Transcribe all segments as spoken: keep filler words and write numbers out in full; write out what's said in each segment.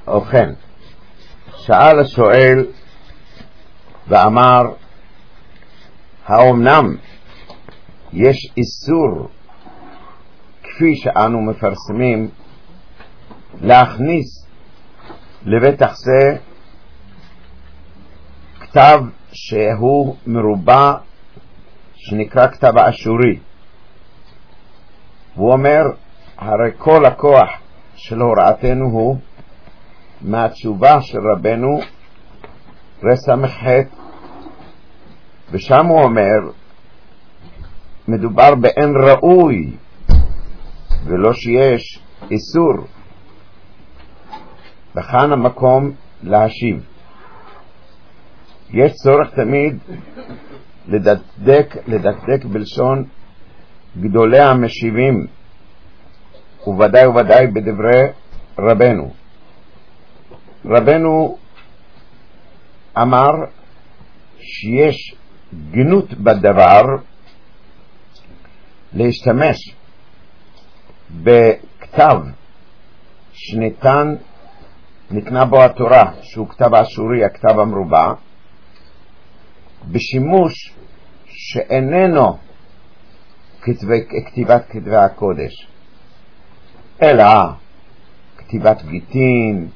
ובכן, שאל השואל ואמר, האומנם יש איסור כפי שאנו מפרסמים להכניס לבטח זה כתב שהוא מרובע שנקרא כתב האשורי? הוא אומר, הרי כל הכוח של הוראתנו הוא מהתשובה של רבנו רס"ח, ושם הוא אומר מדובר באין ראוי ולא שיש איסור, וכאן המקום להשיב. יש צורך תמיד לדקדק, לדקדק בלשון גדולי המשיבים, וודאי וודאי בדברי רבנו. רבנו אמר שיש גנות בדבר להשתמש בכתב שניתן, ניתנה בו התורה, שהוא כתב האשורי, הכתב המרובע, בשימוש שאיננו כתבי, כתיבת כתבי הקודש, אלא כתיבת גיטין,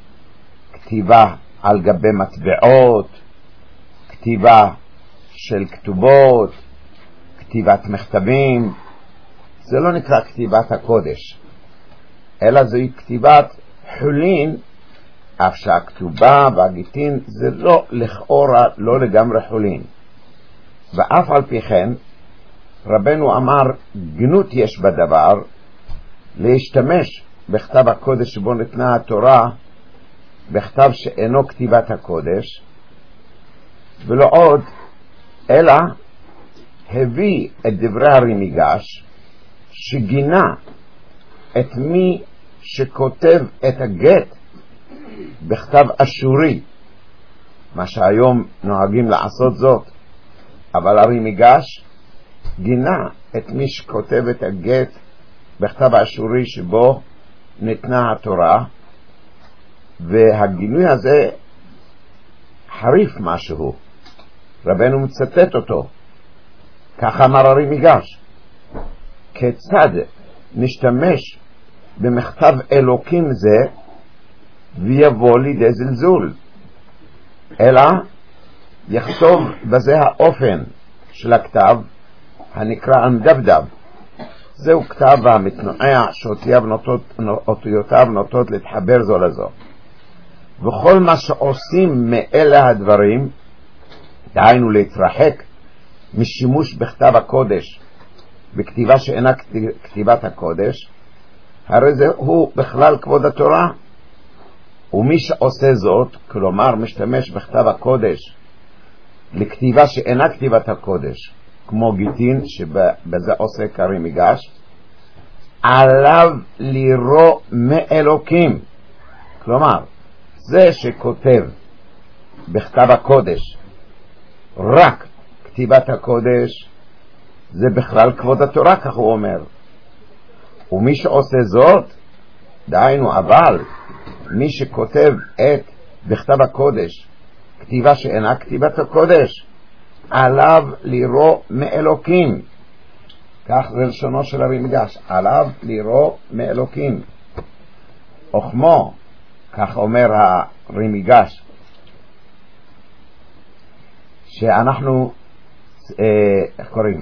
כתיבה על גבי מטבעות, כתיבה של כתובות, כתיבת מכתבים. זה לא נקרא כתיבת הקודש, אלא זוהי כתיבת חולין, אף שהכתובה והגיטין זה לא לכאורה, לא לגמרי חולין. ואף על פי כן רבנו אמר גנות יש בדבר להשתמש בכתב הקודש שבו ניתנה התורה בכתב שאינו כתיבת הקודש, ולא עוד אלא הביא את דברי הרימיגש שגינה את מי שכותב את הגט בכתב אשורי, מה שהיום נוהגים לעשות זאת, אבל הרימיגש גינה את מי שכותב את הגט בכתב האשורי שבו ניתנה התורה, והגינוי הזה חריף משהו. רבנו מצטט אותו, כך אמר הרימיגש, כיצד נשתמש במכתב אלוקים זה ויבוא לידי זלזול, אלא יכתוב בזה האופן של הכתב הנקרא אנדבדב. זהו כתב המתנועע שאותיותיו נוטות להתחבר זו לזו, וכל מה שעושים מאלה הדברים, דהיינו להתרחק משימוש בכתב הקודש בכתיבה שאינה כתיבת הקודש, הרי זה הוא בכלל כבוד התורה. ומי שעושה זאת, כלומר משתמש בכתב הקודש לכתיבה שאינה כתיבת הקודש, כמו גיטין שבזה עושה הרימיגש, עליו לירו מאלוקים. כלומר זה שכותב בכתב הקודש רק כתיבת הקודש, זה בכלל כבוד התורה, כך הוא אומר. ומי שעושה זאת, דהיינו אבל מי שכותב את בכתב הקודש כתיבה שאינה כתיבת הקודש, עליו לירו מאלוקים. כך זה לשונו של הרימיגש, עליו לירו מאלוקים. וכמו, כך אומר הרימיגש, שאנחנו אה, איך קוראים?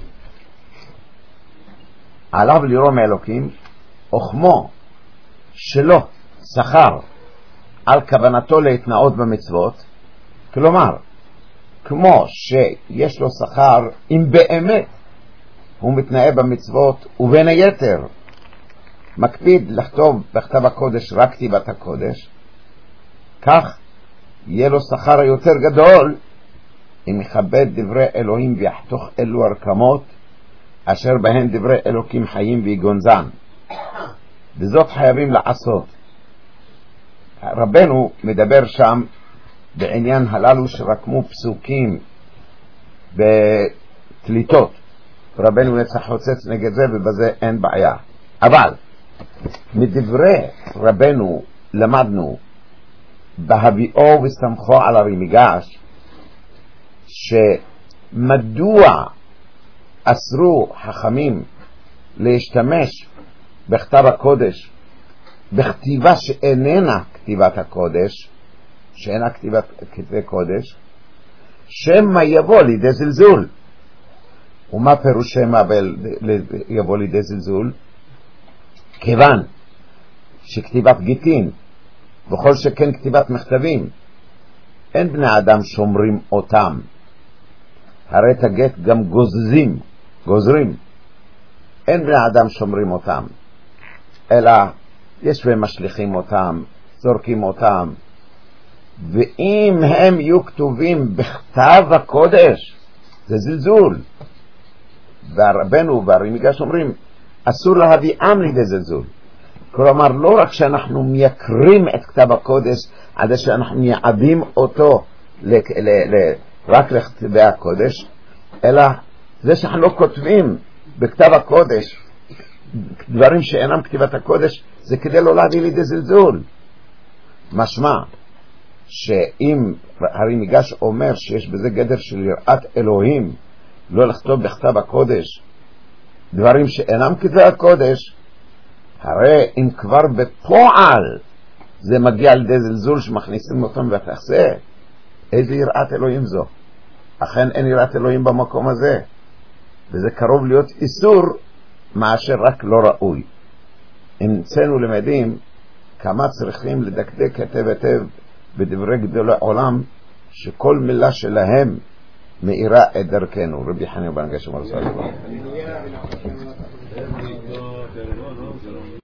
עליו לירו מאלוקים, וכמו שלא שכר על כוונתו להתנאות במצוות, כלומר כמו שיש לו שכר אם באמת הוא מתנאה במצוות ובין היתר מקפיד לכתוב בכתב הקודש רק כתיבת הקודש, כך יהיה לו שכר יותר גדול אם יכבד דברי אלוהים ויחתוך אלו הרקמות אשר בהן דברי אלוקים חיים ויגונזן, וזאת חייבים לעשות. רבנו מדבר שם בעניין הללו שרקמו פסוקים בתליטות, רבנו נצח חוצץ נגד זה ובזה אין בעיה. אבל מדברי רבנו למדנו בהביאו וסמכו על הרי מיגש שמדוע אסרו חכמים להשתמש בכתב הקודש בכתיבה שאיננה כתיבת הקודש, שאינה כתיבת כתבי קודש, שמא יבוא לידי זלזול. ומה פירוש שמא יבוא לידי זלזול? כיוון שכתיבת גיטין וכל שכן כתיבת מכתבים אין בני אדם שומרים אותם, הרי את הגט גם גוזזים, גוזרים, אין בני אדם שומרים אותם, אלא יש בהם משליכים אותם, זורקים אותם. ואם הם יהיו כתובים בכתב הקודש זה זלזול, והרבנו והרי מיגש אומרים אסור להביאם לידי זלזול. כלומר לא רק שאנחנו מייקרים את כתב הקודש עד שאנחנו מייעדים אותו ל- ל- ל- רק לכתבי הקודש, אלא זה שאנחנו לא כותבים בכתב הקודש דברים שאינם כתיבת הקודש, זה כדי לא להביא לידי זלזול. משמע שאם הרי מיגש אומר שיש בזה גדר של יראת אלוהים לא לכתוב בכתב הקודש דברים שאינם כתבי הקודש, הרי אם כבר בפועל זה מגיע לידי זלזול שמכניסים אותם בתחזה, איזה יראת אלוהים זו? אכן אין יראת אלוהים במקום הזה, וזה קרוב להיות איסור מאשר רק לא ראוי. אם אצלנו למדים כמה צריכים לדקדק היטב היטב בדברי גדולי עולם שכל מילה שלהם מאירה את דרכנו. רבי חנינא בן גשם על סלם